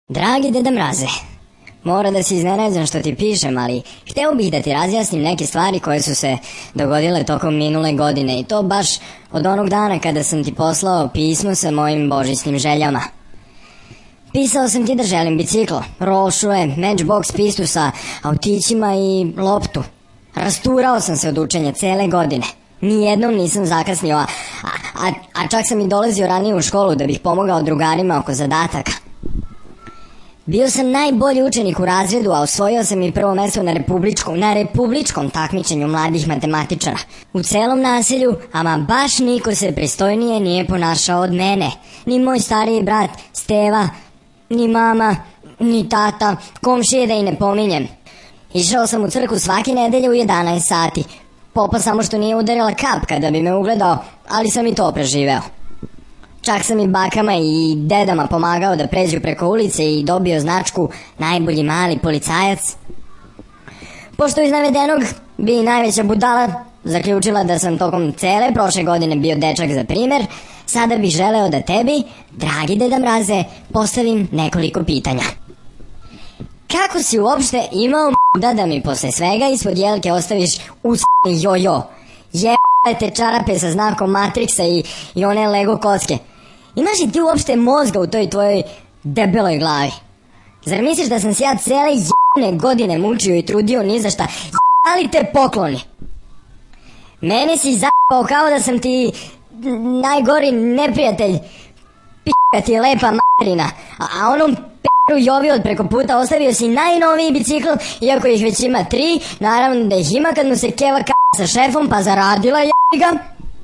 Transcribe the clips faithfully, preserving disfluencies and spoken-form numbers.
Dragi Deda Mraze, mora da si iznenađen što ti pišem, ali hteo bih da ti razjasnim neke stvari koje su se dogodile tokom minule godine i to baš od onog dana kada sam ti poslao pismo sa mojim božićnim željama. Pisao sam ti da želim bicikl, rošuje, matchbox pistu sa autićima i loptu. Rasturao sam se od učenja cele godine. Nijednom nisam zakasnio, a, a, a čak sam i dolazio ranije u školu da bih pomogao drugarima oko zadataka. Bio sam najbolji učenik u razredu, a osvojio sam i prvo mesto na republičkom, na republičkom takmičenju mladih matematičara. U celom naselju, ama baš niko se pristojnije nije ponašao od mene. Ni moj stariji brat, Steva, ni mama, ni tata, komšije da i ne pominjem. Išao sam u crkvu svake nedelje u jedanaest sati. Popa samo što nije udarila kap kada bi me ugledao, ali sam i to preživeo. Čak sam i bakama i dedama pomagao da pređu preko ulice i dobio značku najbolji mali policajac. Pošto iz navedenog bi i najveća budala zaključila da sam tokom cele prošle godine bio dečak za primer, sada bih želeo da tebi, dragi Deda Mraze, postavim nekoliko pitanja. Kako si uopšte imao da da mi posle svega ispod jelke ostaviš usni jojo? Jebate čarape sa znakom Matrixa i, i one Lego kocke. Imaš li ti uopšte mozga u toj tvojoj debeloj glavi? Zar misliš da sam se ja cele jebne godine mučio i trudio ni za šta? Jebali te pokloni. Mene si zapao kao da sam ti najgori neprijatelj. P***a ti je lepa materina. A, a onom p***u Jovi od preko puta ostavio si najnoviji bicikl, iako ih već ima tri. Naravno da ih ima kad mu se keva k***a sa šefom, pa zaradila jebi ga.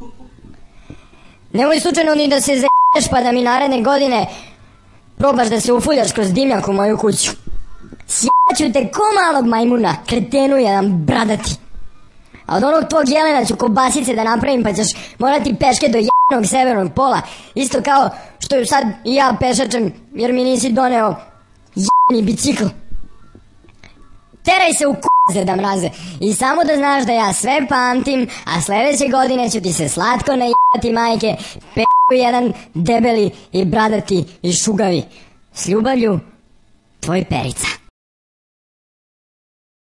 Nemoj slučajno ni da se z***eš pa da mi naredne godine probaš da se ufuljaš kroz dimnjak u moju kuću. Sjeću te ko malog majmuna, kretenu jedan bradati. A od onog tvog jelena ću kobasice da napravim, pa ćeš morati peške do jebenog severnog pola. Isto kao što sad i ja pešačem jer mi nisi doneo jebeni bicikl. Teraj se u k***, Deda Mraze. I samo da znaš da ja sve pamtim, a sledeće godine ću ti se slatko najebati majke, p***u jedan debeli i bradati i šugavi. S ljubavlju, tvoj Perica.